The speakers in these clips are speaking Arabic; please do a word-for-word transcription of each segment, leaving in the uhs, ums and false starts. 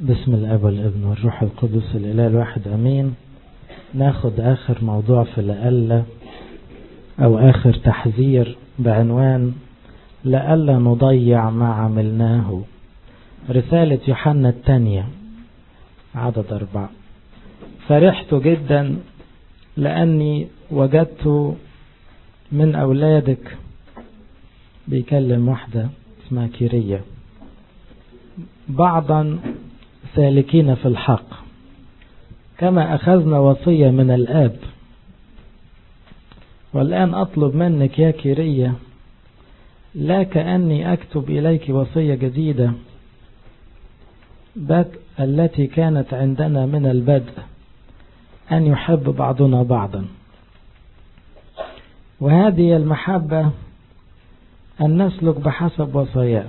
بسم الاب والابن والروح القدس الاله الواحد امين. ناخد اخر موضوع في لألا او اخر تحذير بعنوان لألا نضيع ما عملناه. رسالة يوحنا الثانية عدد أربعة. فرحت جدا لأني وجدت من أولادك، بيكلم واحدة اسمها كيرية، بعضا سالكين في الحق كما أخذنا وصية من الآب. والآن أطلب منك يا كيرية، لا كأني أكتب إليك وصية جديدة، بل التي كانت عندنا من البدء، أن يحب بعضنا بعضا. وهذه المحبة أن نسلك بحسب وصاياه.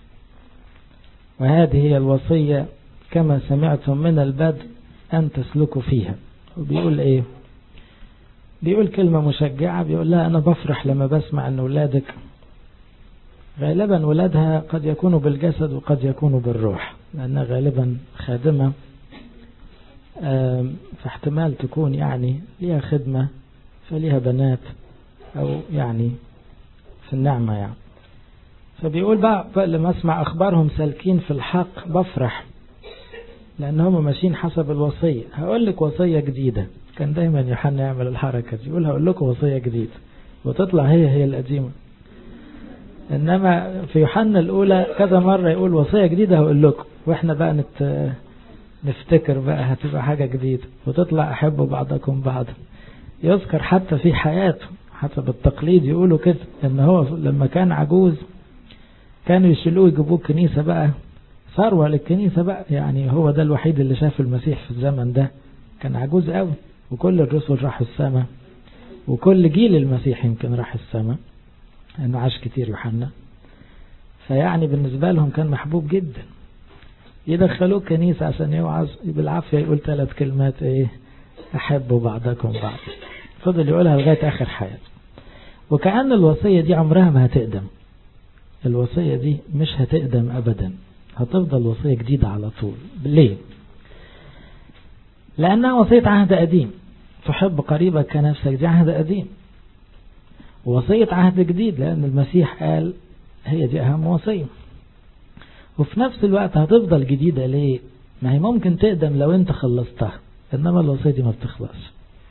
وهذه هي الوصية كما سمعتم من البدء أن تسلكوا فيها. وبيقول إيه؟ بيقول كلمة مشجعة، بيقول لها أنا بفرح لما بسمع أن أولادك، غالبا أولادها قد يكونوا بالجسد وقد يكونوا بالروح، لأنها غالبا خادمة، فاحتمال تكون يعني ليها خدمة فليها بنات أو يعني في النعمة يعني. فبيقول بقى, بقى لما أسمع أخبارهم سالكين في الحق بفرح لأنهم ماشيين حسب الوصية. هقول لك وصية جديدة. كان دايما يوحنا يعمل الحركة دي، يقول هقول لكم وصية جديدة وتطلع هي هي القديمة. إنما في يوحنا الأولى كذا مرة يقول وصية جديدة هقول لكم، وإحنا بقى نت... نفتكر بقى هتبقى حاجة جديدة وتطلع أحبوا بعضكم بعضا. يذكر حتى في حياته حسب التقليد يقولوا كده، إن هو لما كان عجوز كانوا يشيلوه يجيبوه كنيسة بقى، ثروة للكنيسة بقى، يعني هو ده الوحيد اللي شاف المسيح في الزمن ده. كان عجوز قوي، وكل الرسل راحوا السماء، وكل جيل المسيح يمكن راح السماء، انه عاش كتير يوحنا. فيعني بالنسبة لهم كان محبوب جدا. يدخلوه كنيسة عشان يوعظ، بالعافية يقول ثلاث كلمات، ايه؟ احبوا بعضكم بعض. فضل يقولها لغاية اخر حياته. وكأن الوصية دي عمرها ما هتقدم. الوصية دي مش هتقدم ابدا، هتفضل وصية جديدة على طول. ليه؟ لأنها وصية عهد قديم. تحب قريبك كنفسك، دي عهد قديم. ووصية عهد جديد لأن المسيح قال هي دي أهم وصية. وفي نفس الوقت هتفضل جديدة. ليه؟ ما هي ممكن تقدم لو انت خلصتها، إنما الوصية دي ما بتخلصش.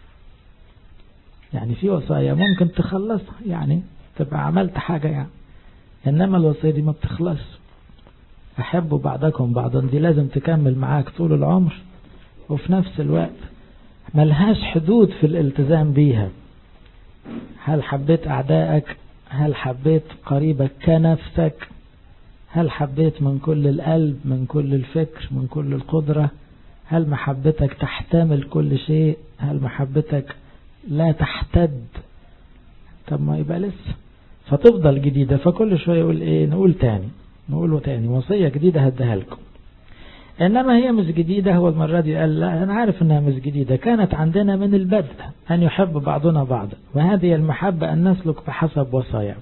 يعني في وصايا ممكن تخلصها، يعني تبقى عملت حاجة يعني، إنما الوصية دي ما بتخلص. أحبوا بعضكم بعضا دي لازم تكمل معاك طول العمر، وفي نفس الوقت ملهاش حدود في الالتزام بيها. هل حبيت أعدائك؟ هل حبيت قريبك كنفسك؟ هل حبيت من كل القلب، من كل الفكر، من كل القدرة؟ هل محبتك تحتمل كل شيء؟ هل محبتك لا تحتد؟ طب ما يبقى لسه. فتفضل جديدة. فكل شوية يقول ايه؟ نقول تاني نقوله تاني وصية جديدة هديها لكم. إنما هي مش جديدة. هو المرة دي قال لا، أنا عارف أنها مش جديدة، كانت عندنا من البدء أن يحب بعضنا بعضا، وهذه المحبة أن نسلك بحسب وصايا.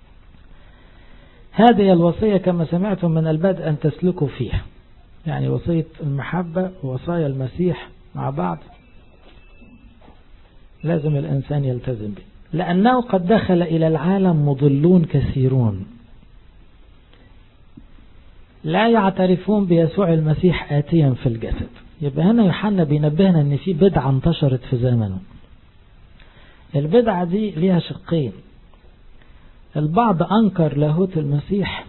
هذه الوصية كما سمعتم من البدء أن تسلكوا فيها. يعني وصية المحبة ووصايا المسيح مع بعض لازم الإنسان يلتزم به، لأنه قد دخل إلى العالم مضلون كثيرون لا يعترفون بيسوع المسيح آتيا في الجسد. يبقى هنا يوحنا بينبهنا ان في بدعة انتشرت في زمنه. البدعة دي ليها شقين. البعض انكر لاهوت المسيح،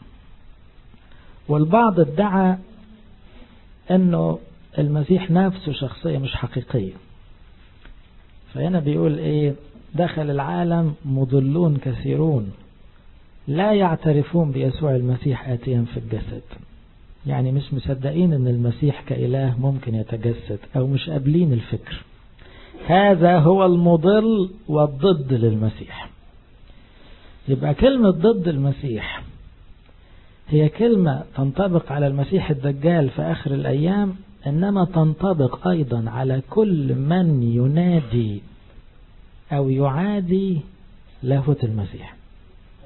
والبعض ادعى انه المسيح نفسه شخصية مش حقيقية. فهنا بيقول ايه؟ دخل العالم مضلون كثيرون لا يعترفون بيسوع المسيح آتيا في الجسد. يعني مش مصدقين ان المسيح كإله ممكن يتجسد، او مش قابلين الفكر. هذا هو المضل والضد للمسيح. يبقى كلمة ضد المسيح هي كلمة تنطبق على المسيح الدجال في آخر الأيام، إنما تنطبق أيضا على كل من ينادي أو يعادي لاهوت المسيح.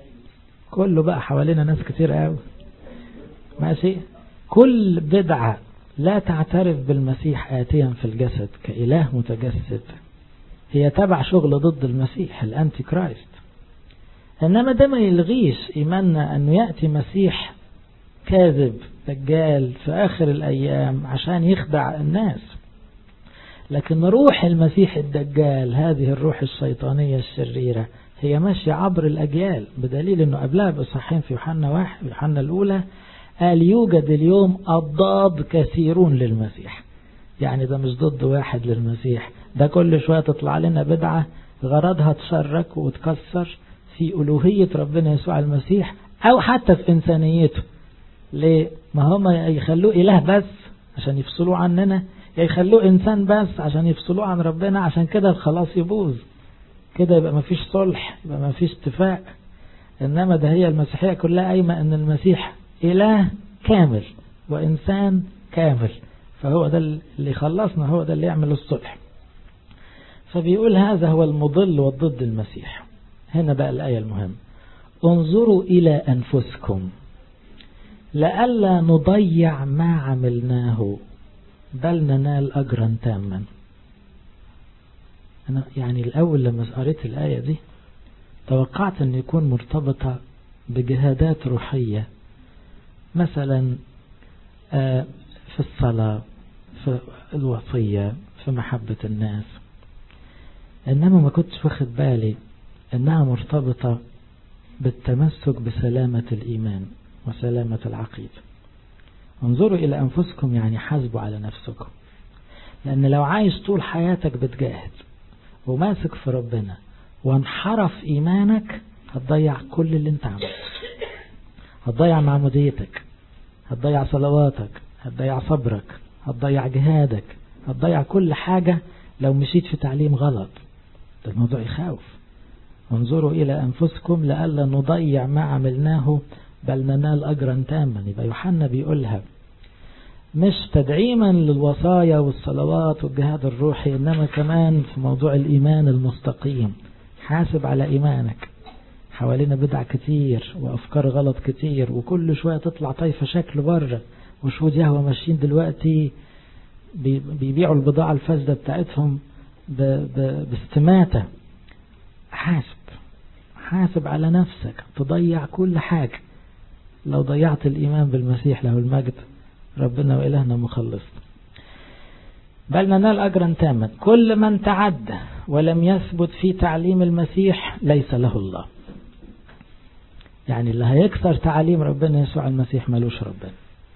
كله بقى حوالينا ناس كتير قوي ماشي. كل بدعة لا تعترف بالمسيح آتيا في الجسد كإله متجسد، هي تبع شغل ضد المسيح الأنتي كرايست. إنما ده ما يلغيش إيماننا أنه يأتي مسيح كاذب دجال في آخر الأيام عشان يخدع الناس. لكن روح المسيح الدجال، هذه الروح الشيطانية الشريرة، هي ماشية عبر الأجيال، بدليل أنه قبلها بإصحاحين في يوحنا واحد يوحنا الأولى قال يوجد اليوم أضداد كثيرون للمسيح. يعني ده مش ضد واحد للمسيح، ده كل شوية تطلع لنا بدعة غرضها تشرك وتكسر في ألوهية ربنا يسوع المسيح أو حتى في إنسانيته. ليه؟ ما هم يخلوه إله بس عشان يفصلوه عننا، يخلوه إنسان بس عشان يفصلوه عن ربنا، عشان كده الخلاص يبوظ كده، يبقى ما فيش صلح، يبقى ما فيش اتفاق. إنما ده هي المسيحية كلها قايمة أن المسيح إله كامل وإنسان كامل، فهو ده اللي خلصنا، هو ده اللي يعمل الصلح. فبيقول هذا هو المضل والضد المسيح. هنا بقى الآية المهمة: انظروا إلى أنفسكم لئلا نضيع ما عملناه بل ننال أجرا تاما. أنا يعني الأول لما قريت الآية دي توقعت أن يكون مرتبطة بجهادات روحية، مثلا في الصلاة، في الوصية، في محبة الناس. إنما ما كنتش واخد بالي أنها مرتبطة بالتمسك بسلامة الإيمان وسلامة العقيدة. انظروا إلى أنفسكم يعني حاسبوا على نفسكم، لأن لو عايش طول حياتك بتجاهد وماسك في ربنا وانحرف إيمانك هتضيع كل اللي انت عملته، هتضيع معموديتك، هتضيع صلواتك، هتضيع صبرك، هتضيع جهادك، هتضيع كل حاجة لو مشيت في تعليم غلط. ده الموضوع يخاف. انظروا إلى أنفسكم لئلا نضيع ما عملناه بل ننال أجرا تاما. يبقى يوحنا بيقولها مش تدعيما للوصايا والصلوات والجهاد الروحي، إنما كمان في موضوع الإيمان المستقيم. حاسب على إيمانك. حوالينا بدع كتير وأفكار غلط كتير، وكل شوية تطلع طيفة شكل بره، وشهود يهوى ماشيين دلوقتي بيبيعوا البضاعة الفاسدة بتاعتهم باستماتة. حاسب حاسب على نفسك، تضيع كل حاجة لو ضيعت الإيمان بالمسيح له المجد ربنا وإلهنا مخلص. بل ننال أجرا تاما. كل من تعدى ولم يثبت في تعليم المسيح ليس له الله. يعني اللي هيكسر تعليم ربنا يسوع المسيح ملوش ربنا،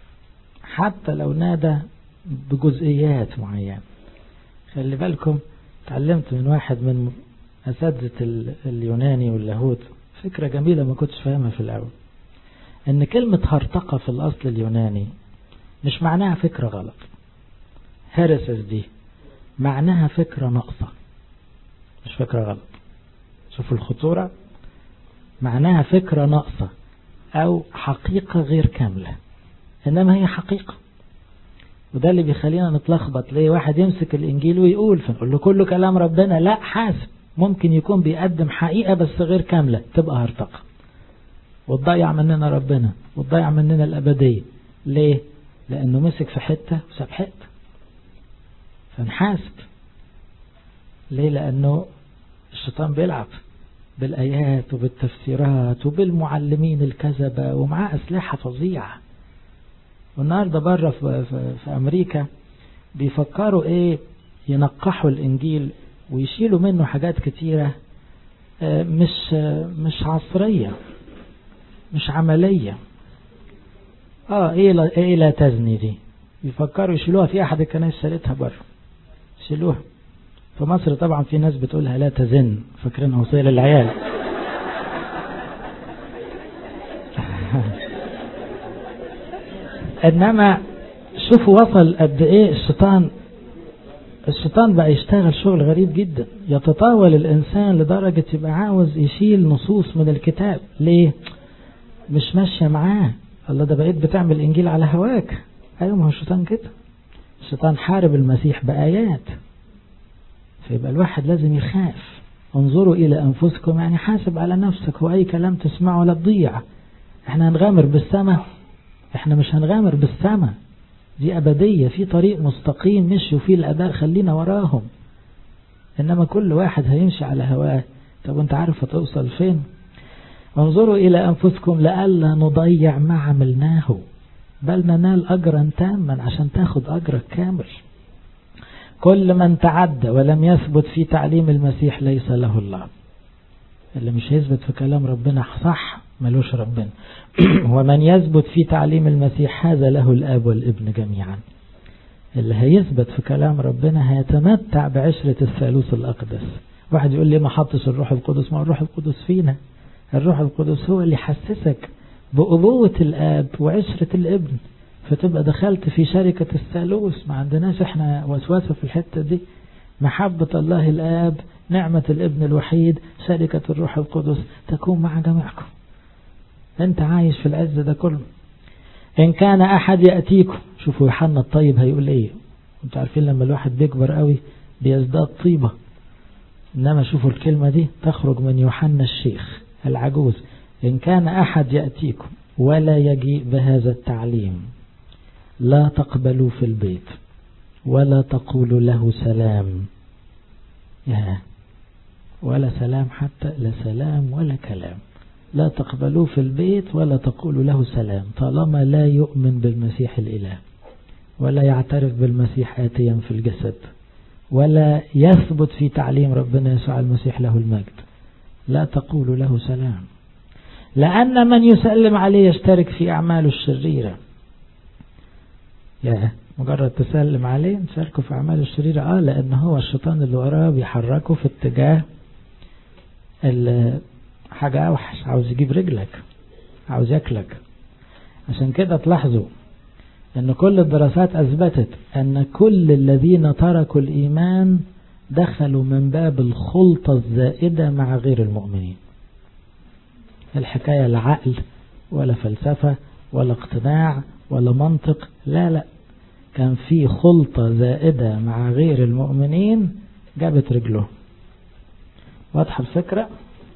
حتى لو نادى بجزئيات معينة. خلي بالكم، تعلمت من واحد من أساتذة اليوناني واللاهوت فكرة جميلة ما كنتش فاهمها في الأول، إن كلمة هرطقة في الأصل اليوناني مش معناها فكرة غلط. هيرسس دي معناها فكرة ناقصة، مش فكرة غلط. شوفوا الخطورة، معناها فكرة ناقصة أو حقيقة غير كاملة، إنما هي حقيقة. وده اللي بيخلينا نتلخبط. ليه واحد يمسك الإنجيل ويقول فنقول له كله كلام ربنا؟ لا، حاسب، ممكن يكون بيقدم حقيقة بس غير كاملة، تبقى هرطقة وتضيع مننا ربنا وتضيع مننا الأبدية. ليه؟ لأنه مسك في حتة وساب حتة، فنحاسب. ليه؟ لأنه الشيطان بيلعب بالآيات وبالتفسيرات وبالمعلمين الكذبة ومعاه أسلحة فظيعة. والنهاردة بره في, في, في أمريكا بيفكروا إيه، ينقحوا الإنجيل ويشيلوا منه حاجات كتيرة مش مش عصرية، مش عملية. اه ايه لا, إيه لا تزني دي بيفكروا يشيلوها. في احد الكنائس شالتها بره، شيلوها. في مصر طبعا في ناس بتقولها لا تزن، فاكرينها وصية للعيال. انما شوفوا وصل قد ايه الشيطان. الشيطان بقى يشتغل شغل غريب جدا، يتطاول الانسان لدرجة يبقى عاوز يشيل نصوص من الكتاب. ليه؟ مش ماشية معاه. الله، ده بقيت بتعمل انجيل على هواك. ايوه، ما هو الشيطان كده. الشيطان حارب المسيح بآيات، فيبقى الواحد لازم يخاف. انظروا الى انفسكم يعني حاسب على نفسك، هو اي كلام تسمعه لا تضيع. احنا هنغامر بالسماء؟ احنا مش هنغامر بالسماء. دي أبدية، في طريق مستقيم مشوا فيه الآباء خلينا وراهم. إنما كل واحد هيمشي على هواه. طب أنت عارف هتوصل فين؟ انظروا إلى أنفسكم لألا نضيع ما عملناه بل ننال أجرا تاما، عشان تاخد أجرك كامل. كل من تعدى ولم يثبت في تعليم المسيح ليس له الله. اللي مش هيثبت في كلام ربنا صح ملوش ربنا. ومن يثبت في تعليم المسيح هذا له الآب والابن جميعا. اللي هيثبت في كلام ربنا هيتمتع بعشرة الثالوث الأقدس. واحد يقول لي ما حطش الروح القدس، ما الروح القدس فينا. الروح القدس هو اللي يحسسك بأبوة الآب وعشرة الابن، فتبقى دخلت في شركة الثالوث. ما عندناش احنا وسواسة في الحتة دي. محبة الله الآب، نعمة الابن الوحيد، شركة الروح القدس تكون مع جميعكم. انت عايش في العز ده كله. إن كان أحد يأتيكم، شوفوا يوحنا الطيب هيقول ايه. انتوا عارفين لما الواحد بيكبر قوي بيزداد طيبة، إنما شوفوا الكلمة دي تخرج من يوحنا الشيخ العجوز. إن كان أحد يأتيكم ولا يجيء بهذا التعليم لا تقبلوا في البيت ولا تقولوا له سلام. يا ولا سلام، حتى لا سلام ولا كلام. لا تقبلوا في البيت ولا تقولوا له سلام، طالما لا يؤمن بالمسيح الإله ولا يعترف بالمسيح آتيا في الجسد ولا يثبت في تعليم ربنا يسوع المسيح له المجد. لا تقولوا له سلام، لأن من يسلم عليه يشترك في أعماله الشريرة. يا مجرد تسلم عليه نشاركه في أعماله الشريرة. آه لأن هو الشيطان اللي وراه بيحركه في اتجاه حاجة أوحش، عاوز يجيب رجلك، عاوز يأكلك. عشان كده تلاحظوا أن كل الدراسات أثبتت أن كل الذين تركوا الإيمان دخلوا من باب الخلطة الزائدة مع غير المؤمنين. الحكاية لا عقل ولا فلسفة ولا اقتناع ولا منطق، لا لا، كان في خلطة زائدة مع غير المؤمنين جابت رجله. واضحة الفكرة؟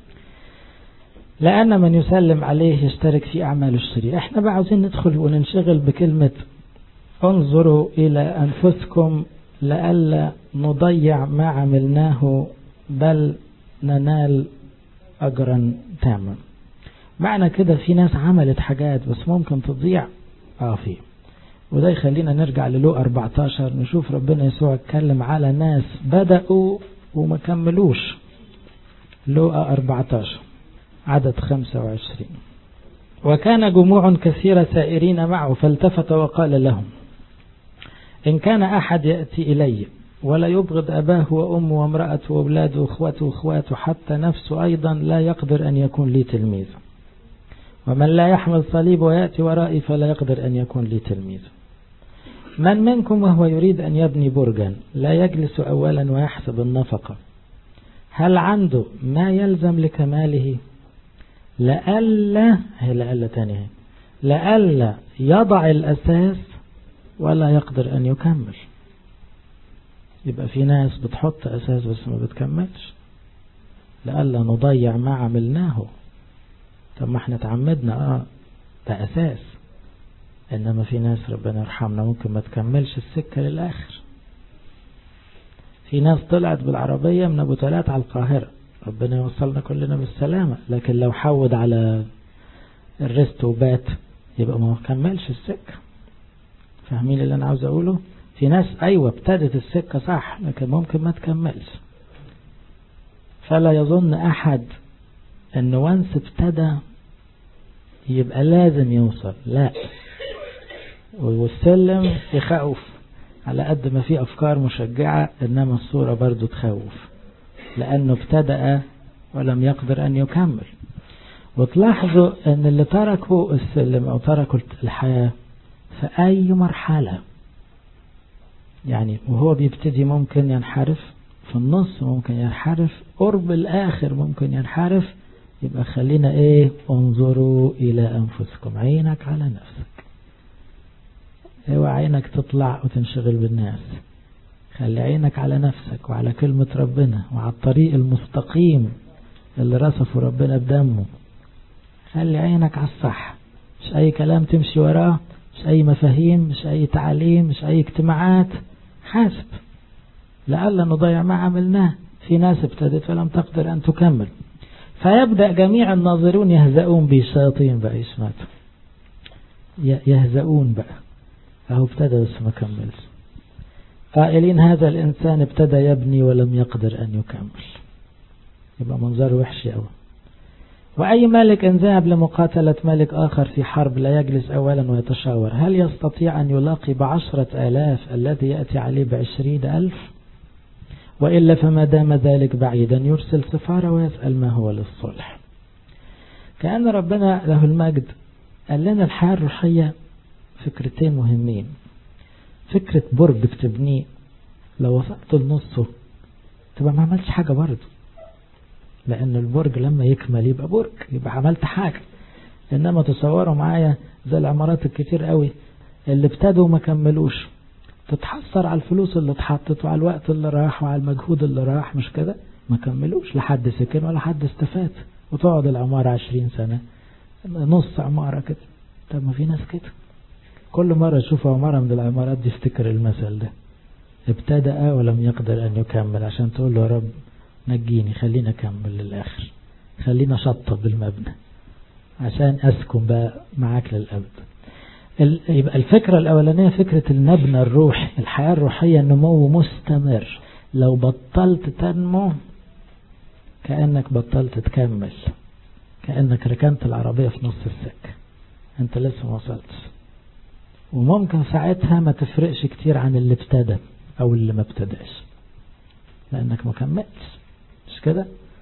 لأن من يسلم عليه يشترك في أعمال الشرير. احنا بقى عاوزين ندخل وننشغل بكلمة انظروا إلى أنفسكم لألا نضيع ما عملناه بل ننال أجرا تاما. معنى كده في ناس عملت حاجات بس ممكن تضيع. اه في. وده يخلينا نرجع للوقا أربعتاشر نشوف ربنا يسوع اتكلم على ناس بدأوا وما كملوش. لوقا أربعتاشر عدد خمسة وعشرين. وكان جموع كثيرة سائرين معه فالتفت وقال لهم إن كان أحد يأتي إلي ولا يبغض أباه وأمه وامرأته وأولاده وأخوته وأخواته حتى نفسه أيضا لا يقدر أن يكون لي تلميذ. ومن لا يحمل صليب ويأتي ورائي فلا يقدر أن يكون لي تلميذ. من منكم وهو يريد أن يبني برجا لا يجلس أولا ويحسب النفقة هل عنده ما يلزم لكماله لألا هي لألا تانية لألا يضع الأساس ولا يقدر أن يكمل. يبقى في ناس بتحط أساس بس ما بتكملش. لألا نضيع ما عملناه. طب ما احنا تعمدنا اه ده أساس، إنما في ناس ربنا يرحمنا ممكن ما تكملش السكة للآخر. في ناس طلعت بالعربية من أبو تلات على القاهرة، ربنا يوصلنا كلنا بالسلامة، لكن لو حود على الرست وبات يبقى ما كملش السكة. فاهمين اللي أنا عاوز أقوله؟ في ناس أيوة ابتدت السكة صح لكن ممكن ما تكملش. فلا يظن أحد أن وانس ابتدى يبقى لازم يوصل، لا. والسلم يخوف على قد ما في أفكار مشجعة، إنما الصورة برضو تخوف لأنه ابتدأ ولم يقدر أن يكمل. وتلاحظوا أن اللي تركوا السلم أو تركوا الحياة في أي مرحلة، يعني وهو بيبتدي ممكن ينحرف، في النص ممكن ينحرف، قرب الآخر ممكن ينحرف. يبقى خلينا إيه؟ انظروا إلى أنفسكم، عينك على نفسك، اوعى عينك تطلع وتنشغل بالناس. خلي عينك على نفسك وعلى كلمة ربنا وعلى الطريق المستقيم اللي رصفه ربنا بدمه. خلي عينك على الصح، مش أي كلام تمشي وراه، مش أي مفاهيم، مش أي تعاليم، مش أي اجتماعات. حاسب لألا نضيع ما عملناه. في ناس ابتدت فلم تقدر أن تكمل. فيبدأ جميع الناظرون يهزؤون به. الشياطين بقى يسمعوا يهزؤون بقى، أهو ابتدى بس ما كملش، قائلين هذا الإنسان ابتدى يبني ولم يقدر أن يكمل. يبقى منظر وحش أوي. وأي ملك إن ذهب لمقاتلة ملك آخر في حرب لا يجلس أولا ويتشاور هل يستطيع أن يلاقي بعشرة آلاف الذي يأتي عليه بعشرين ألف؟ وإلا فما دام ذلك بعيدا يرسل سفارة ويسأل ما هو للصلح. كأن ربنا له المجد قال لنا الحياة الروحية فكرتين مهمين. فكرة برج بتبنيه لو وصلت لنصه تبقى ما عملتش حاجة برضه، لأن البرج لما يكمل يبقى برج، يبقى عملت حاجة. إنما تصوروا معايا زي العمارات الكتير قوي اللي ابتدوا ما كملوش، تتحسر على الفلوس اللي اتحطت وعلى الوقت اللي راح وعلى المجهود اللي راح، مش كده؟ ما كملوش، لحد سكن ولا حد استفاد، وتقعد العمارة عشرين سنة نص عمارة كده. طب ما في ناس كده كل مرة تشوف عمارة من العمارات دي افتكر المثل ده، ابتدأ ولم يقدر أن يكمل، عشان تقول له يا رب نجيني، خلينا أكمل للآخر، خلينا شطب المبنى عشان أسكن بقى معاك للأبد. يبقى الفكرة الأولانية فكرة المبنى الروحي، الحياة الروحية نمو مستمر. لو بطلت تنمو كأنك بطلت تكمل، كأنك ركنت العربية في نص السكة، انت لسه ما وصلتش. وممكن ساعتها ما تفرقش كتير عن اللي ابتدى او اللي ما ابتداش، لانك ما كملتش، مش كده؟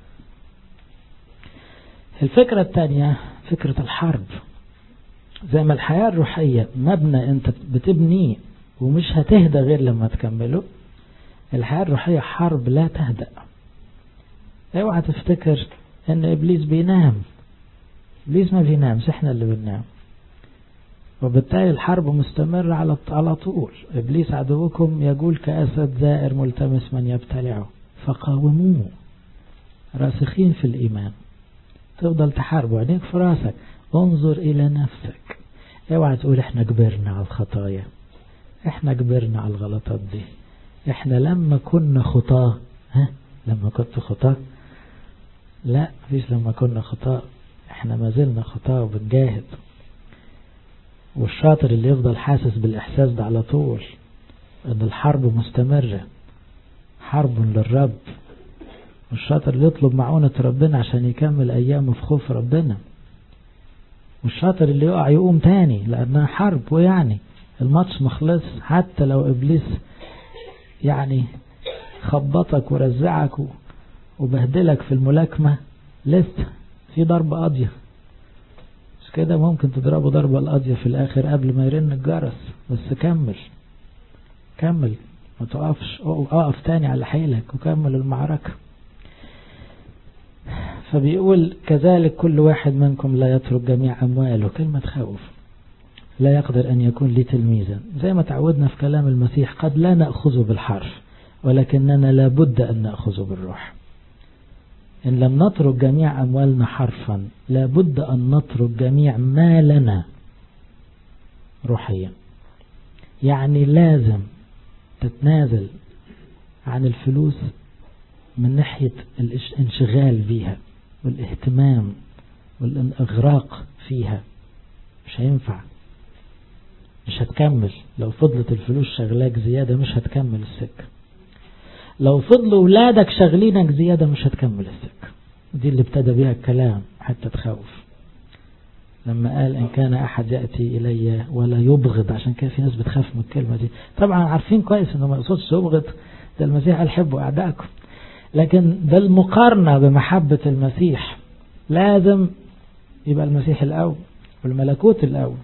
الفكرة الثانية فكرة الحرب. زي ما الحياة الروحية مبنى انت بتبنيه ومش هتهدى غير لما تكمله، الحياة الروحية حرب لا تهدأ. اوعى تفتكر ان ابليس بينام، ابليس ما بينامش، احنا اللي بننام. وبالتالي الحرب مستمرة على على طول. ابليس عدوكم يقول كأسد زائر ملتمس من يبتلعه فقاوموه راسخين في الإيمان. تفضل تحارب وعينيك في راسك، انظر إلى نفسك. اوعى تقول احنا كبرنا على الخطايا، احنا كبرنا على الغلطات دي، احنا لما كنا خطاة. ها لما كنت خطاة؟ لا، مفيش لما كنا خطاة، احنا ما زلنا خطاة وبنجاهد. والشاطر اللي يفضل حاسس بالإحساس ده على طول، ان الحرب مستمرة، حرب للرب. والشاطر اللي يطلب معونة ربنا عشان يكمل أيامه في خوف ربنا. والشاطر اللي يقع يقوم تاني، لأنها حرب، ويعني الماتش مخلص. حتى لو إبليس يعني خبطك ورزعك وبهدلك في الملاكمة، لسه في ضربة قاضية، مش كده؟ ممكن تضربه ضربة القاضية في الآخر قبل ما يرن الجرس، بس كمل كمل، ما تقفش، اقف تاني على حيلك وكمل المعركة. فبيقول كذلك كل واحد منكم لا يترك جميع أمواله، كلمة خوف، لا يقدر أن يكون لي تلميذا. زي ما تعودنا في كلام المسيح، قد لا نأخذه بالحرف ولكننا لابد أن نأخذه بالروح. إن لم نترك جميع أموالنا حرفا لابد أن نترك جميع مالنا روحيا. يعني لازم تتنازل عن الفلوس من ناحية الانشغال بيها والاهتمام والإغراق فيها. مش هينفع، مش هتكمل. لو فضلت الفلوس شغلاك زيادة مش هتكمل السكة. لو فضلوا ولادك شغلينك زيادة مش هتكمل السكة. دي اللي ابتدى بيها الكلام حتى تخوف، لما قال إن كان أحد يأتي إلي ولا يبغض. عشان كده في ناس بتخاف من الكلمة دي. طبعا عارفين كويس إنه ما يقصدش يبغض، ده المسيح قال حبوا أعدائكم، لكن بالمقارنة بمحبة المسيح لازم يبقى المسيح الأول والملكوت الأول.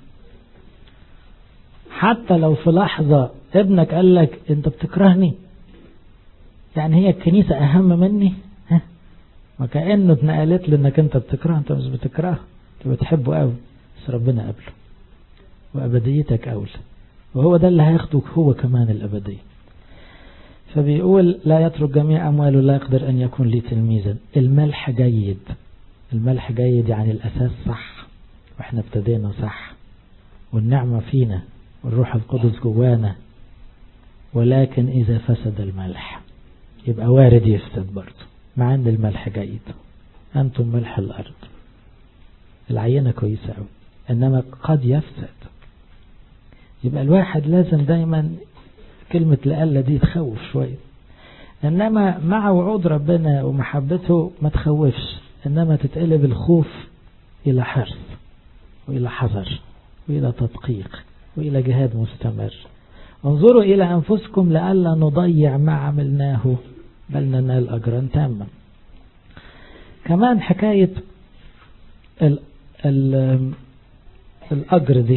حتى لو في لحظة ابنك قال لك أنت بتكرهني، يعني هي الكنيسة أهم مني، ها؟ ما كأنه اتنقلت له انك انت بتكره. انت مش بتكره، انت بتحبه قوي، بس ربنا قبله وأبديتك أولى، وهو ده اللي هياخدك هو كمان الأبدية. فبيقول لا يترك جميع أمواله لا يقدر أن يكون لي تلميذا. الملح جيد، الملح جيد يعني الأساس صح، واحنا ابتدينا صح والنعمة فينا والروح القدس جوانا، ولكن إذا فسد الملح يبقى وارد يفسد برضه، مع أن الملح جيد. أنتم ملح الأرض، العينة كويسة أوي، إنما قد يفسد. يبقى الواحد لازم دايما كلمة لألا دي تخوف شوية، إنما مع وعود ربنا ومحبته ما تخوفش، إنما تتقلب الخوف إلى حرص وإلى حذر وإلى تدقيق وإلى جهاد مستمر. انظروا إلى أنفسكم لألا نضيع ما عملناه بل ننال أجرا تاما. كمان حكاية ال ال الأجر دي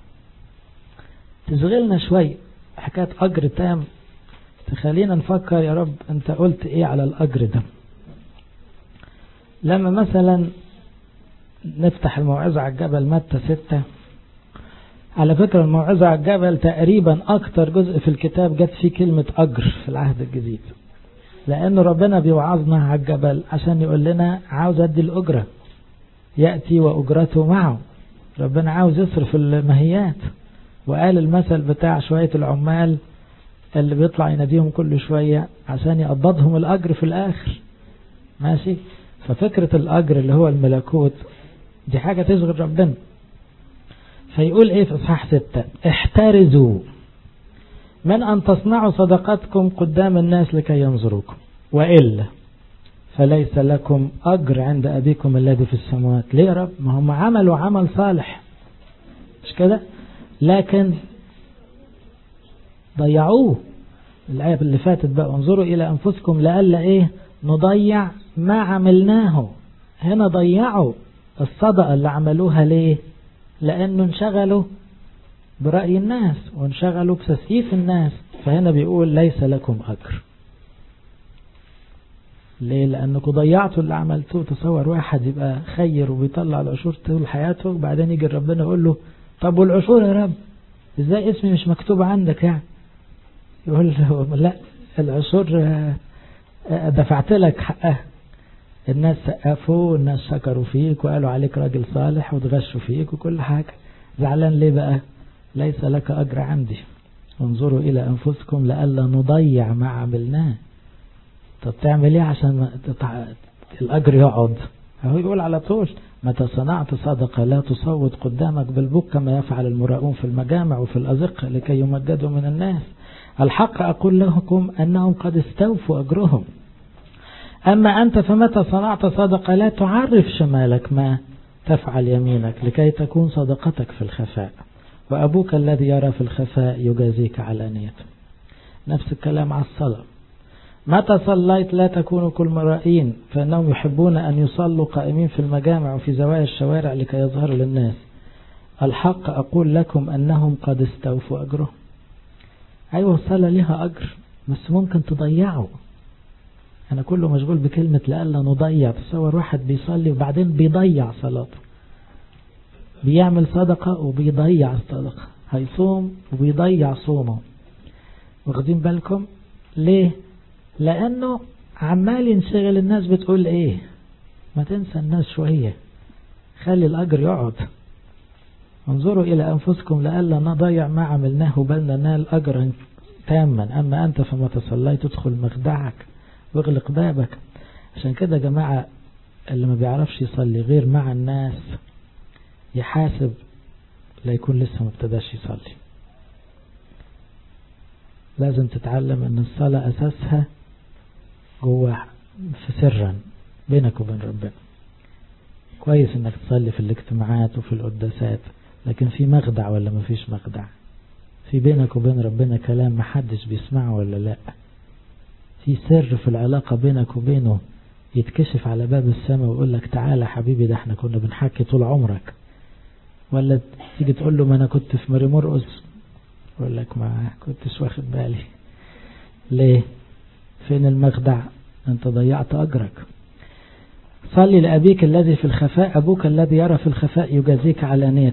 تشغلنا شوي، حكاية أجر تام تخلينا نفكر يا رب أنت قلت إيه على الأجر ده. لما مثلا نفتح الموعظة على الجبل متى ستة، على فكرة الموعظة على الجبل تقريبا أكتر جزء في الكتاب جت فيه كلمة أجر في العهد الجديد، لأن ربنا بيوعظنا على الجبل عشان يقول لنا عاوز أدي الأجرة، يأتي وأجرته معه. ربنا عاوز يصرف المهيات، وقال المثل بتاع شوية العمال اللي بيطلع يناديهم كل شوية عشان يقبضهم الأجر في الآخر. ماشي؟ ففكرة الأجر اللي هو الملكوت دي حاجة تشغل ربنا. فيقول ايه في اصحاح ستة: احترزوا من ان تصنعوا صدقاتكم قدام الناس لكي ينظروكم، وإلا فليس لكم أجر عند أبيكم الذي في السماوات. ليه يا رب؟ ما هم عملوا عمل صالح مش كده، لكن ضيعوه. الآية اللي فاتت بقى: انظروا إلى أنفسكم لألا إيه نضيع ما عملناه. هنا ضيعوا الصدقة اللي عملوها. ليه؟ لأنه انشغلوا برأي الناس وانشغلوا بتسقيف الناس. فهنا بيقول ليس لكم أجر. ليه؟ لأنكم ضيعتوا اللي عملتوه. تصور واحد يبقى خير وبيطلع العشور طول حياته، وبعدين يجي ربنا يقول له طب والعشور يا رب ازاي اسمي مش مكتوب عندك؟ يعني يقول له لا، العشور دفعت لك حقها. الناس سقفوا والناس شكروا فيك وقالوا عليك راجل صالح وتغشوا فيك وكل حاجة. زعلان ليه بقى؟ ليس لك أجر عندي. انظروا إلى أنفسكم لألا نضيع ما عملناه. طب تعمل ايه عشان الأجر يقعد؟ هو يقول على طول: متى صنعت صدقة لا تصوت قدامك بالبوق كما يفعل المراؤون في المجامع وفي الأزقة لكي يمجدوا من الناس. الحق أقول لكم أنهم قد استوفوا أجرهم. أما أنت فمتى صنعت صدقة لا تعرف شمالك ما تفعل يمينك لكي تكون صدقتك في الخفاء، وأبوك الذي يرى في الخفاء يجازيك علانية. نفس الكلام على الصلاة: متى صليت لا تكونوا كالمرائين فإنهم يحبون أن يصلوا قائمين في المجامع وفي زوايا الشوارع لكي يظهروا للناس. الحق أقول لكم أنهم قد استوفوا أجرهم. أيوة الصلاة لها أجر، بس ممكن تضيعه. أنا كله مشغول بكلمة لألا نضيع. تصور واحد بيصلي وبعدين بيضيع صلاته، بيعمل صدقة وبيضيع الصدقة، هيصوم وبيضيع صومه. واخدين بالكم ليه؟ لأنه عمال ينشغل. الناس بتقول إيه؟ ما تنسى الناس شوية، خلي الأجر يقعد. انظروا إلى أنفسكم لألا نضيع ما عملناه بل ننال أجرا تاما. أما أنت فما تصلي تدخل مخدعك واغلق بابك. عشان كده يا جماعة اللي ما بيعرفش يصلي غير مع الناس يحاسب لا يكون لسه ما ابتداش يصلي. لازم تتعلم ان الصلاة اساسها جوه في سرا بينك وبين ربنا. كويس انك تصلي في الاجتماعات وفي القداسات، لكن في مخدع ولا ما فيش مخدع؟ في بينك وبين ربنا كلام محدش بيسمعه ولا لا؟ في سر في العلاقة بينك وبينه يتكشف على باب السماء ويقول لك تعالى حبيبي ده احنا كنا بنحكي طول عمرك؟ ولا تيجي تقول له ما انا كنت في ماري مرقس يقول لك ما كنتش واخد بالي؟ ليه؟ فين المخدع؟ انت ضيعت اجرك. صلي لأبيك الذي في الخفاء أبوك الذي يرى في الخفاء يجازيك علانية.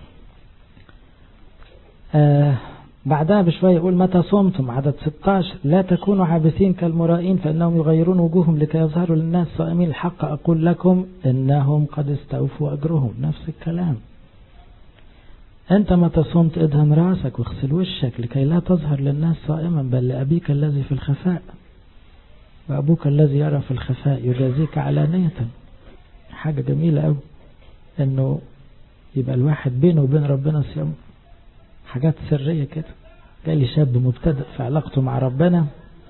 آه بعدها بشوية يقول متى صمتم عدد ستة عشر لا تكونوا عابثين كالمرائين فإنهم يغيرون وجوههم لكي يظهروا للناس صائمين. الحق أقول لكم إنهم قد استوفوا أجرهم. نفس الكلام. أنت متى صمت ادهن راسك واغسل وشك لكي لا تظهر للناس صائما، بل لأبيك الذي في الخفاء، وأبوك الذي يرى في الخفاء يجازيك علانية. حاجة جميلة أوي أنه يبقى الواحد بينه وبين ربنا صيام، حاجات سرية كده. جالي شاب مبتدئ في علاقته مع ربنا،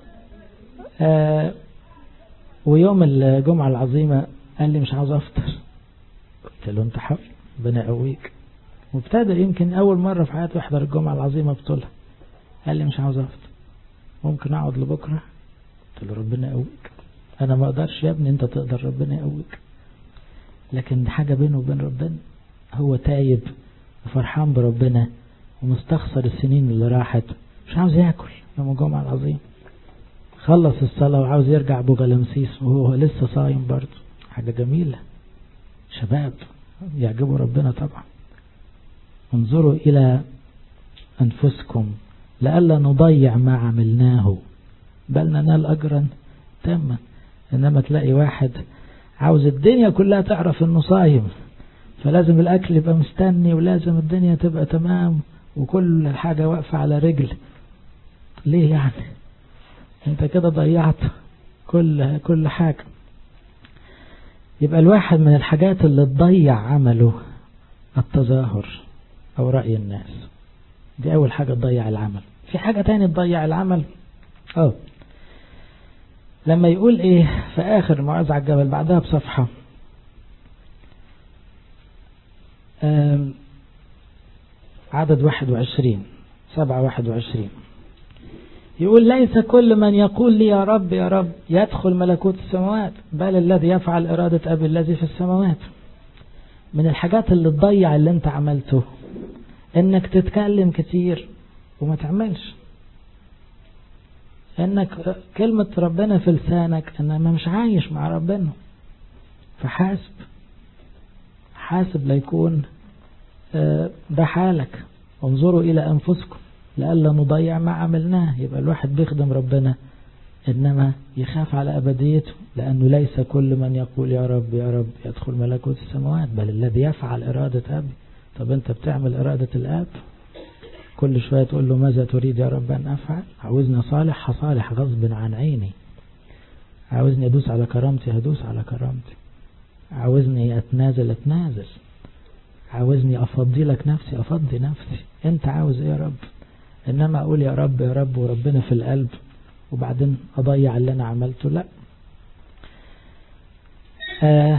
آه ويوم الجمعة العظيمة قال لي مش عاوز أفطر. قلت له أنت حر، ربنا يقويك. مبتدئ يمكن أول مرة في حياته يحضر الجمعة العظيمة بطولها. قال لي مش عاوز أفطر، ممكن أقعد لبكرة. قلت له ربنا يقويك. أنا ما أقدرش يا ابني، أنت تقدر، ربنا يقويك. لكن حاجة بينه وبين ربنا، هو تايب وفرحان بربنا ومستخسر السنين اللي راحت، مش عاوز يأكل يوم الجمعة العظيم. خلص الصلاة وعاوز يرجع أبو غلمسيس وهو لسه صايم برضه. حاجة جميلة. شباب يعجبوا ربنا طبعا. انظروا إلى أنفسكم لئلا نضيع ما عملناه بل ننال أجرا تاما. إنما تلاقي واحد عاوز الدنيا كلها تعرف إنه صايم، فلازم الأكل يبقى مستني ولازم الدنيا تبقى تمام وكل حاجة واقفة على رجل. ليه يعني؟ انت كده ضيعت كل كل حاجة. يبقى الواحد من الحاجات اللي تضيع عمله التظاهر أو رأي الناس. دي أول حاجة تضيع العمل. في حاجة تانية تضيع العمل، أوه. لما يقول إيه في آخر موعظة على الجبل بعدها بصفحة، عدد واحد وعشرين سبعة واحد وعشرين، يقول ليس كل من يقول لي يا رب يا رب يدخل ملكوت السماوات بل الذي يفعل إرادة أبي الذي في السماوات. من الحاجات اللي تضيع اللي انت عملته انك تتكلم كتير وما تعملش، انك كلمة ربنا في لسانك انما مش عايش مع ربنا. فحاسب حاسب ليكون ده حالك. انظروا إلى أنفسكم لألا نضيع ما عملناه. يبقى الواحد بيخدم ربنا إنما يخاف على أبديته، لأنه ليس كل من يقول يا رب يا رب يدخل ملكوت السماوات بل الذي يفعل إرادة أبي. طب أنت بتعمل إرادة الآب؟ كل شوية تقول له ماذا تريد يا رب أن أفعل؟ عاوزني صالح هصالح غصب عن عيني، عاوزني أدوس على كرامتي هدوس على كرامتي، عاوزني أتنازل أتنازل، عاوزني أفضي لك نفسي أفضي نفسي. أنت عاوز إيه يا رب؟ إنما أقول يا رب يا رب وربنا في القلب وبعدين أضيع اللي أنا عملته، لا. آه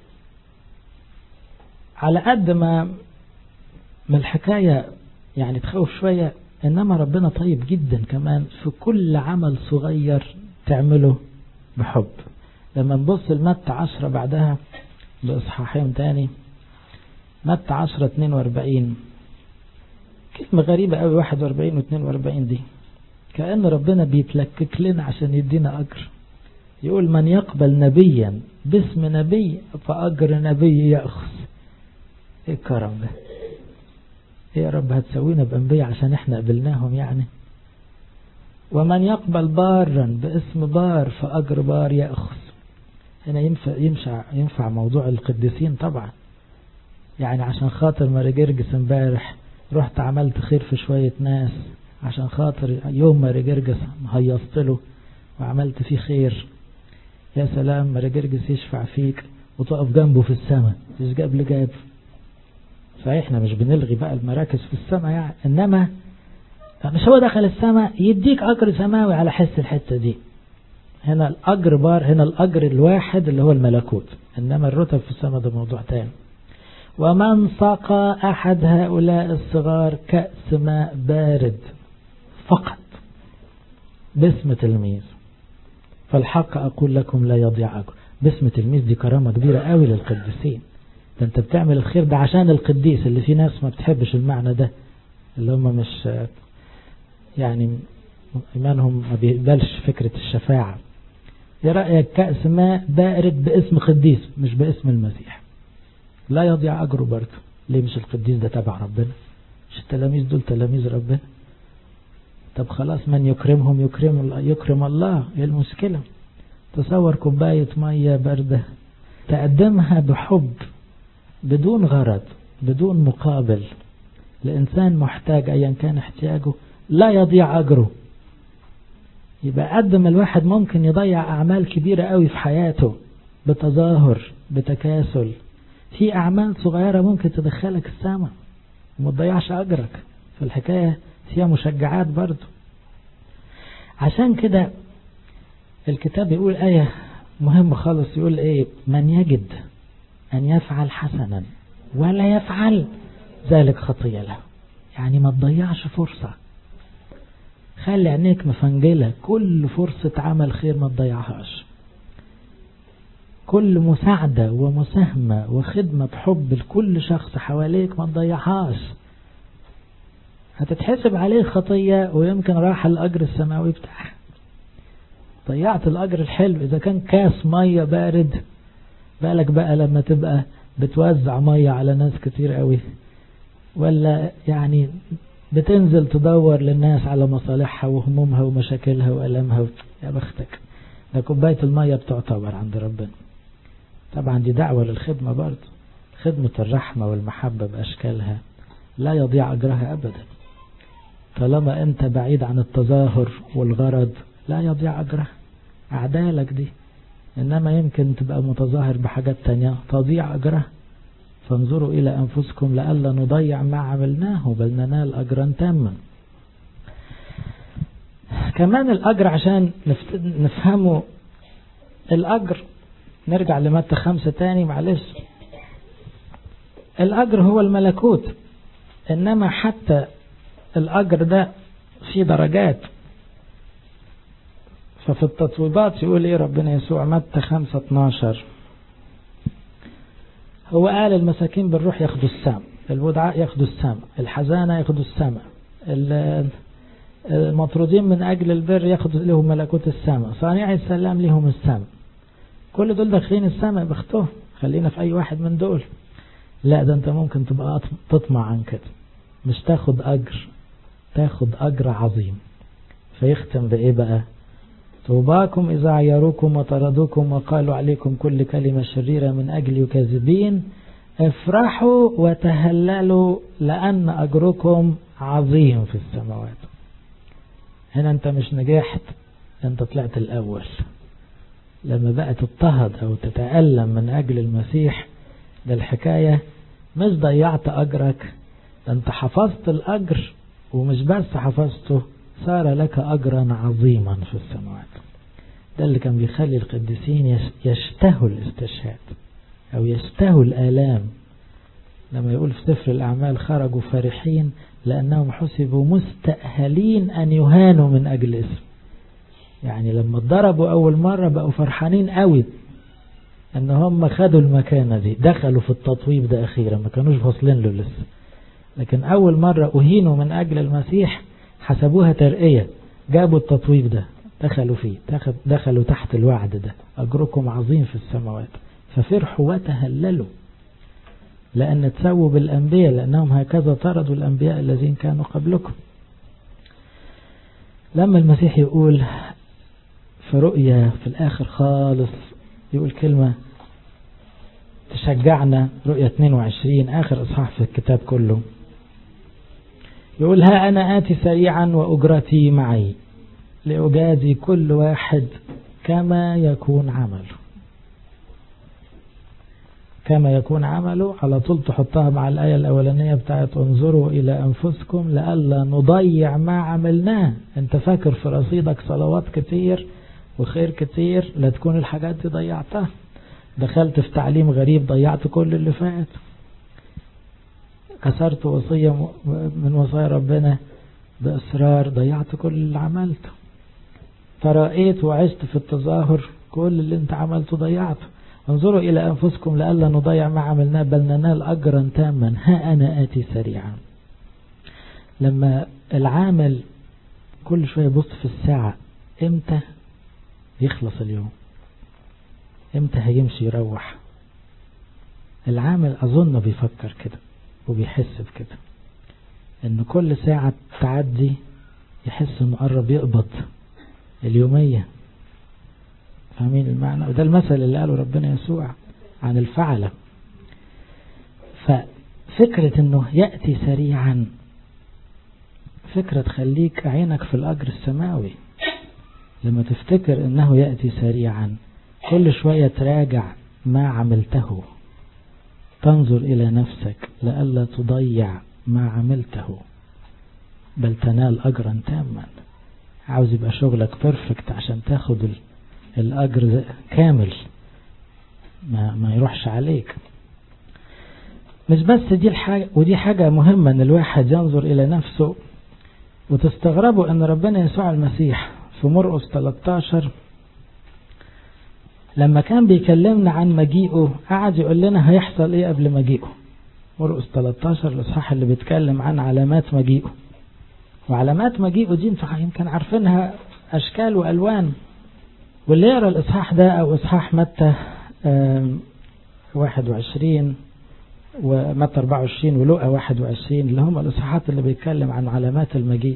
على قد ما من الحكاية يعني تخوف شوية، إنما ربنا طيب جدا كمان في كل عمل صغير تعمله بحب. لما نبص لمتى عشرة بعدها بإصحاحين تاني، متى عشرة اتنين واربعين، كلمة غريبة قوي واحد واربعين و اتنين واربعين دي، كأن ربنا بيتلكك لنا عشان يدينا أجر. يقول من يقبل نبيا باسم نبي فأجر نبي يأخذ. ايه الكرم ده؟ ايه يا رب هتسوينا بأنبياء عشان احنا قبلناهم يعني؟ ومن يقبل بارا باسم بار فأجر بار يأخذ. هنا ينفع, ينفع, ينفع موضوع القديسين طبعا. يعني عشان خاطر ماري جرجس امبارح رحت عملت خير في شوية ناس، عشان خاطر يوم ماري جرجس هيصت له وعملت فيه خير، يا سلام ماري جرجس يشفع فيك وتقف جنبه في السماء. مش جاب لي جاب. صحيح احنا مش بنلغي بقى المراكز في السماء يعني، انما مش هو دخل السماء يديك اجر سماوي على حس الحتة دي. هنا الاجر بار، هنا الاجر الواحد اللي هو الملكوت، انما الرتب في السماء ده موضوع تاني. ومن سقى أحد هؤلاء الصغار كأس ماء بارد فقط باسم تلميذ فالحق أقول لكم لا يضيع أجر. باسم تلميذ دي كرامة كبيرة قوي للقديسين. ده انت بتعمل الخير ده عشان القديس، اللي في ناس ما بتحبش المعنى ده، اللي هم مش يعني إيمانهم ما بيقبلش فكرة الشفاعة. ايه رأيك كأس ماء بارد باسم قديس مش باسم المسيح؟ لا يضيع أجره برضه. ليه؟ مش القديس ده تبع ربنا؟ مش التلاميذ دول تلاميذ ربنا؟ طب خلاص من يكرمهم يكرم, يكرم الله. ايه المشكلة؟ تصور كوباية مية باردة تقدمها بحب بدون غرض بدون مقابل، الإنسان محتاج أيا كان احتياجه لا يضيع أجره. يبقى قدم الواحد ممكن يضيع أعمال كبيرة قوي في حياته بتظاهر بتكاسل، في أعمال صغيرة ممكن تدخلك السماء وما تضيعش أجرك. فالحكاية فيها مشجعات برضو. عشان كده الكتاب يقول آية مهمة خالص، يقول إيه؟ من يجد أن يفعل حسنا ولا يفعل ذلك خطية له. يعني ما تضيعش فرصة، خلي عينيك مفنجلة، كل فرصة عمل خير ما تضيعهاش، كل مساعدة ومساهمة وخدمة بحب لكل شخص حواليك ما تضيعهاش. هتتحسب عليه خطية ويمكن راح الأجر السماوي بتاعها. ضيعت الأجر الحلو. إذا كان كاس مية بارد، بالك بقى لما تبقى بتوزع مية على ناس كتير قوي، ولا يعني بتنزل تدور للناس على مصالحها وهمومها ومشاكلها وألمها. يا بختك، ده كوباية المية بتعتبر عند ربنا. طبعا دي دعوة للخدمة برضه، خدمة الرحمة والمحبة بأشكالها لا يضيع أجرها أبدا. طالما أنت بعيد عن التظاهر والغرض لا يضيع أجرها. أعدالك دي، إنما يمكن تبقى متظاهر بحاجات تانية تضيع أجرها. فانظروا إلى أنفسكم لألا نضيع ما عملناه بل ننال أجرا تاما. كمان الأجر عشان نفهمه الأجر، نرجع لمتى خمسة تاني معلش. الأجر هو الملكوت، إنما حتى الأجر ده في درجات. ففي التطويبات يقول إيه ربنا يسوع؟ متى خمسة اتناشر، هو قال المساكين بالروح ياخدوا السام، الودعاء ياخدوا السام، الحزانة ياخدوا السماء، المطرودين من أجل البر ياخدوا لهم ملكوت السماء، صانعي السلام لهم السماء. كل دول داخلين السماء بختهم. خلينا في أي واحد من دول. لا، ده أنت ممكن تبقى تطمع عن كده، مش تاخد أجر، تاخد أجر عظيم. فيختم بإيه بقى؟ طوباكم إذا عيروكم وطردوكم وقالوا عليكم كل كلمة شريرة من أجل كاذبين، افرحوا وتهللوا لأن أجركم عظيم في السماوات. هنا أنت مش نجحت، أنت طلعت الأول. لما بقى تضطهد أو تتألم من أجل المسيح، ده الحكاية مش ضيعت أجرك، ده أنت حفظت الأجر، ومش بس حفظته، صار لك أجرا عظيما في السماوات. ده اللي كان بيخلي القديسين يشتهوا الاستشهاد أو يشتهوا الآلام. لما يقول في سفر الأعمال خرجوا فرحين لأنهم حسبوا مستأهلين أن يهانوا من أجل اسم. يعني لما اتضربوا أول مرة بقوا فرحانين قوي أن هم خدوا المكانة دي، دخلوا في التطويب ده أخيرا، ما كانوش فاصلين له لسه. لكن أول مرة أهينوا من أجل المسيح حسبوها ترقية، جابوا التطويب ده دخلوا فيه، دخلوا تحت الوعد ده، أجركم عظيم في السماوات. ففرحوا وتهللوا لأن تسووا بالأنبياء لأنهم هكذا طردوا الأنبياء الذين كانوا قبلكم. لما المسيح يقول في رؤيا في الآخر خالص، يقول كلمة تشجعنا، رؤيا اثنين وعشرين آخر إصحاح في الكتاب كله، يقول ها أنا آتي سريعا وأجرتي معي لأجازي كل واحد كما يكون عمله. كما يكون عمله على طول تحطها مع الآية الأولانية بتاعت انظروا إلى أنفسكم لألا نضيع ما عملناه. أنت فاكر في رصيدك صلوات كتير وخير كتير، لا تكون الحاجات دي ضيعتها. دخلت في تعليم غريب ضيعت كل اللي فات. كسرت وصية من وصايا ربنا بإصرار، ضيعت كل اللي عملته. فرأيت وعشت في التظاهر، كل اللي انت عملته ضيعته. انظروا إلى أنفسكم لألا نضيع ما عملناه بل ننال أجرا تاما. ها أنا آتي سريعا. لما العامل كل شوية يبص في الساعة، امتى يخلص اليوم، امتى هيمشي يروح. العامل أظن بيفكر كده وبيحس بكده، ان كل ساعة تعدي يحس انه قرب يقبض اليومية. فاهمين المعنى؟ وده المثل اللي قاله ربنا يسوع عن الفعلة. فكرة انه يأتي سريعا فكرة تخليك عينك في الأجر السماوي. لما تفتكر انه يأتي سريعا كل شوية تراجع ما عملته، تنظر إلى نفسك لئلا تضيع ما عملته بل تنال أجرا تاما. عاوز يبقى شغلك بيرفكت عشان تاخد الأجر كامل، ما, ما يروحش عليك. مش بس دي الحاجة، ودي حاجة مهمة ان الواحد ينظر إلى نفسه. وتستغربوا ان ربنا يسوع المسيح في مرقس ثلاثة عشر لما كان بيكلمنا عن مجيئه قعد يقول لنا هيحصل ايه قبل مجيئه. مرقس ثلاثة عشر الاصحاح اللي بيتكلم عن علامات مجيئه، وعلامات مجيئه دي انتوا يمكن عارفينها اشكال والوان. واللي يقرا الاصحاح ده او اصحاح متى واحد وعشرين ومتى أربعة وعشرين ولوقا واحد وعشرين اللي هم الاصحاحات اللي بيتكلم عن علامات المجيء،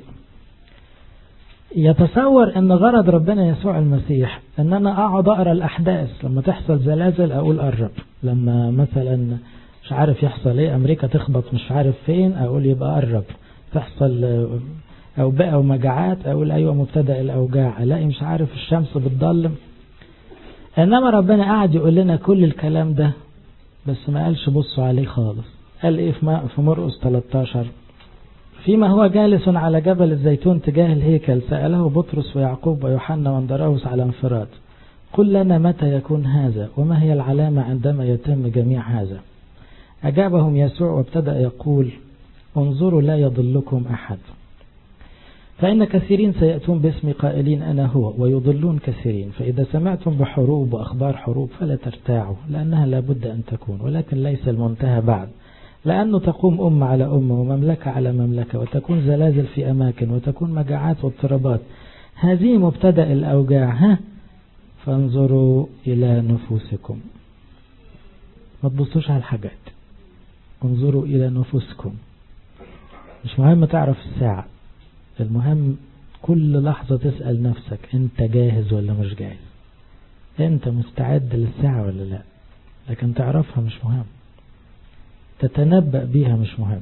يتصور ان غرض ربنا يسوع المسيح ان انا اقعد اقرا الاحداث. لما تحصل زلازل اقول قرب، لما مثلا مش عارف يحصل ايه امريكا تخبط مش عارف فين اقول يبقى قرب، تحصل اوبئة ومجاعات اقول ايوه مبتدأ الاوجاع، الاقي مش عارف الشمس بتضلم. انما ربنا قاعد يقول لنا كل الكلام ده بس ما قالش بصوا عليه خالص. قال ايه في مرقس ثلاثة عشر؟ فيما هو جالس على جبل الزيتون تجاه الهيكل سأله بطرس ويعقوب ويوحنا واندراوس على انفراد قل لنا متى يكون هذا وما هي العلامة عندما يتم جميع هذا؟ أجابهم يسوع وابتدأ يقول انظروا لا يضلكم أحد، فإن كثيرين سيأتون باسم قائلين أنا هو ويضلون كثيرين، فإذا سمعتم بحروب وأخبار حروب فلا ترتاعوا لأنها لابد أن تكون ولكن ليس المنتهى بعد، لأنه تقوم أمة على أمة ومملكة على مملكة وتكون زلازل في أماكن وتكون مجاعات واضطرابات، هذه مبتدأ الأوجاع. ها فانظروا إلى نفوسكم. ما تبصوش على الحاجات، انظروا إلى نفوسكم. مش مهم تعرف الساعة، المهم كل لحظة تسأل نفسك انت جاهز ولا مش جاهز، انت مستعد للساعة ولا لا. لكن تعرفها مش مهم، تتنبأ بيها مش مهم.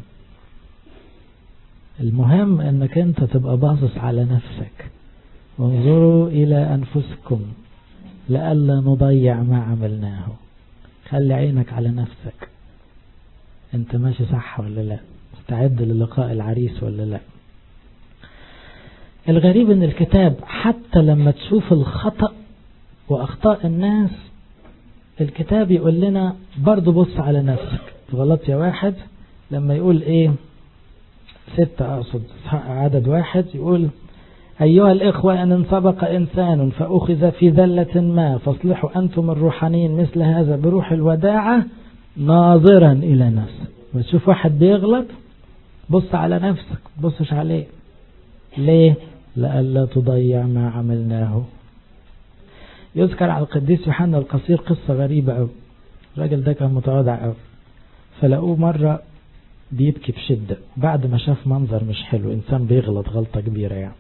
المهم انك انت تبقى باصص على نفسك. وانظروا الى انفسكم لئلا نضيع ما عملناه. خلي عينك على نفسك، انت ماشي صح ولا لا، مستعد للقاء العريس ولا لا. الغريب ان الكتاب حتى لما تشوف الخطأ واخطاء الناس الكتاب يقول لنا برضو بص على نفسك. غلط يا واحد لما يقول ايه ستة اقصد عدد واحد يقول ايها الاخوة ان سبق انسان فاخذ في ذلة ما فاصلحوا انتم الروحانيين مثل هذا بروح الوداعة ناظرا الى نفسك. بتشوف واحد بيغلط بص على نفسك، بصش عليه. ليه؟ لألا تضيع ما عملناه. يذكر على القديس يوحنا القصير قصة غريبة أوي. الراجل ده كان متواضع أوي، فلقوه مرة بيبكي بشدة بعد ما شاف منظر مش حلو، إنسان بيغلط غلطة كبيرة يعني،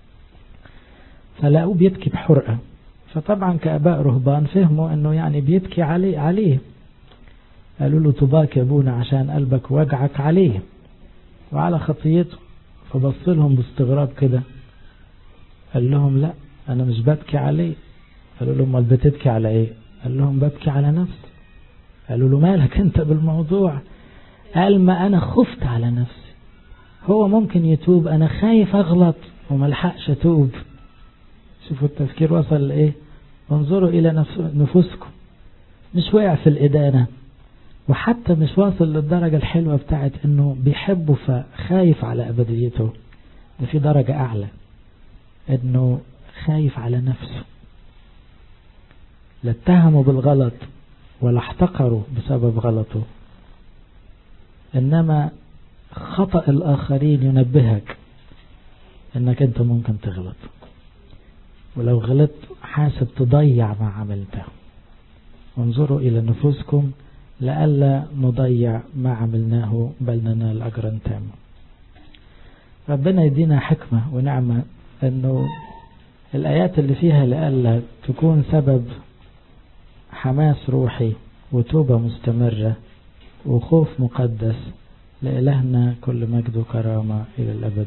فلقوه بيبكي بحرقة. فطبعا كأباء رهبان فهموا أنه يعني بيبكي عليه عليه قالوا له طباك يا ابونا عشان قلبك وجعك عليه وعلى خطيته. فبص لهم باستغراب كده قال لهم لا أنا مش ببكي عليه. قالوا له امال بتبكي على ايه؟ قال لهم ببكي على نفسي. قالوا له مالك انت بالموضوع؟ قال ما انا خفت على نفسي، هو ممكن يتوب انا خايف اغلط وملحقش اتوب. شوفوا التفكير وصل لايه. انظروا الى نفوسكم. مش وقع في الادانة وحتى مش واصل للدرجة الحلوة بتاعت انه بيحبه فخايف على ابديته. ده في درجة اعلى انه خايف على نفسه. لا اتهموا بالغلط ولا احتقروا بسبب غلطه، انما خطأ الاخرين ينبهك انك انت ممكن تغلط، ولو غلطت حاسب تضيع ما عملته. وانظروا الى نفوسكم لئلا نضيع ما عملناه بل ننال اجرا تاما. ربنا يدينا حكمة ونعمة انه الايات اللي فيها لئلا تكون سبب حماس روحي وتوبة مستمرة وخوف مقدس لإلهنا كل مجد وكرامة إلى الأبد.